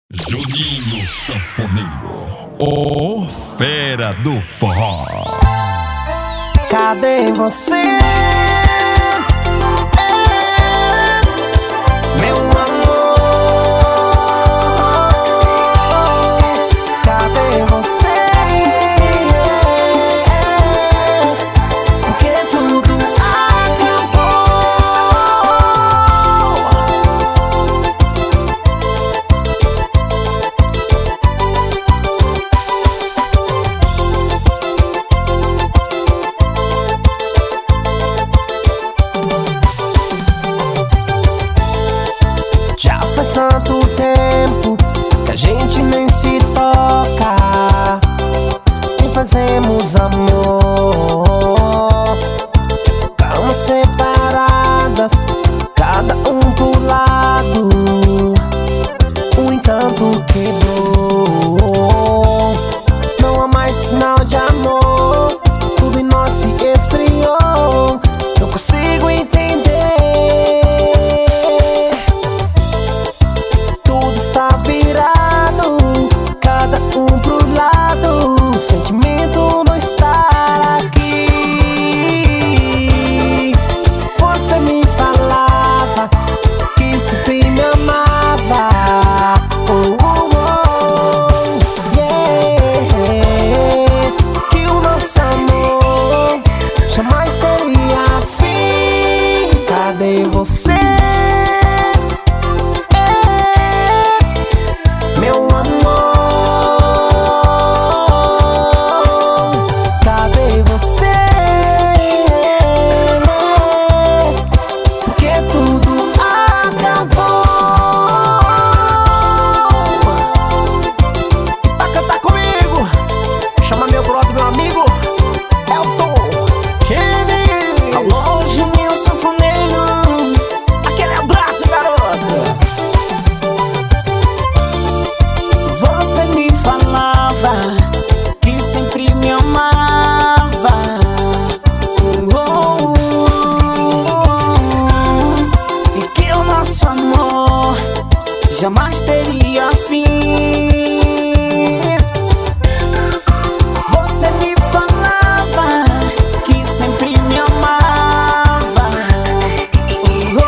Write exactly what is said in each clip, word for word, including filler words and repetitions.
Juninho Sanfoneiro, o fera do forró. Cadê você? É, meu amor, cadê você? Porque tudo acabou. Já faz tanto tempo que a gente nem se toca, nem fazemos amor. Camas separadas, cada um pro lado, o encanto quebrou. Não há mais sinal de amor, tudo em nós se esfriou. Não consigo entender. Tudo está virado, cada um pro lado. O sentimento não está aqui. Você me falava que sempre me amava. Oh, oh, oh, yeah. Que o nosso amor jamais teria fim. Cadê você? Meu amor, cadê você? Porque tudo acabou. E pra cantar comigo, chama meu brother, meu amigo Elton Kenny. Alô, Juninho Sanfoneiro, aquele abraço, garoto. Você me falava que sempre me amava. Oh, oh, oh. E que o nosso amor jamais teria fim. Você me falava que sempre me amava. Oh,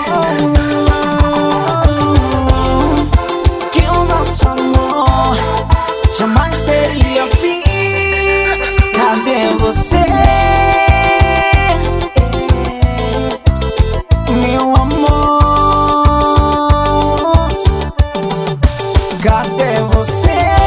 oh, oh. Que o nosso amor jamais teria fim. Cadê você? Meu amor, cadê você?